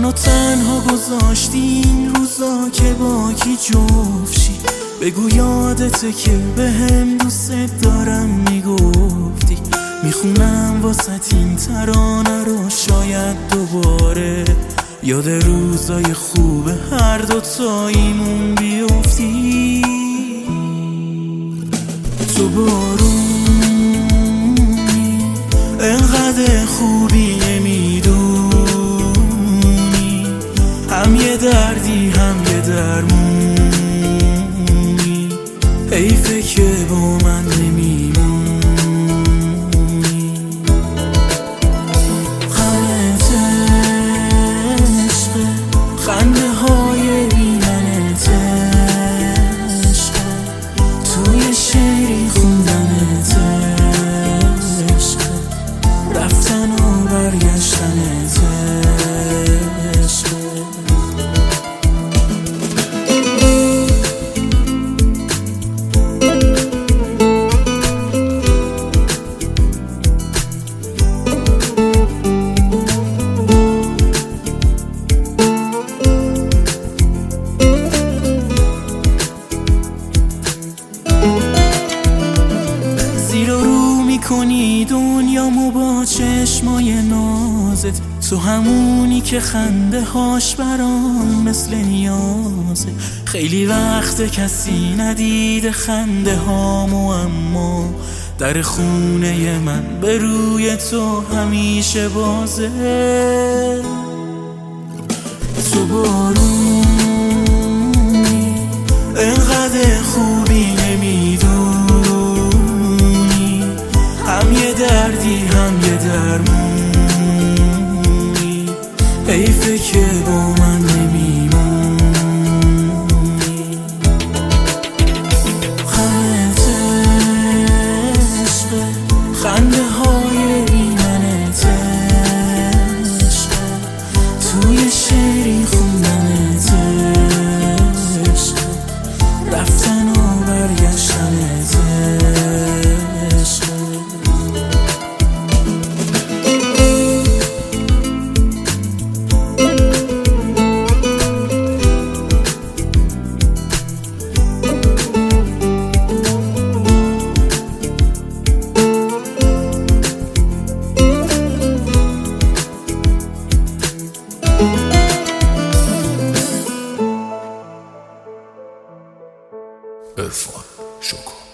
منو تنها گذاشتی این روزا که با کی جفت شی. بگو یادته که بهم دوست دارم میگفتی. میخونم واسه این ترانه رو شاید دوباره یاد روزای خوب هر دوتاییمون بیفتی. تو بارونی انقدر خوبی نمیدونی، هم یه دردی هم یه درمونی. حیفه که با من نمیمونی. غمت عشقه، خنده های بیمنت عشقه، توی شعری خوندنت عشقه، رفتن و برگشتنت عشقه. زیر و رو میکنی دنیامو با چشمای نازت، تو همونی که خنده هاش برام مثل نیازه. خیلی وقت کسی ندیده خنده هامو، اما در خونه من به روی تو همیشه بازه. تو بارونی انقدر خوبی نمیدونی، هم یه دردی هم یه درمونی. حیفه که با من نمیمونی. غمت عشقه، خنده های بیمنت عشقه، توی شعری خوندنت عشقه، رفتن و برگشتنت عشقه. عرفان شکر.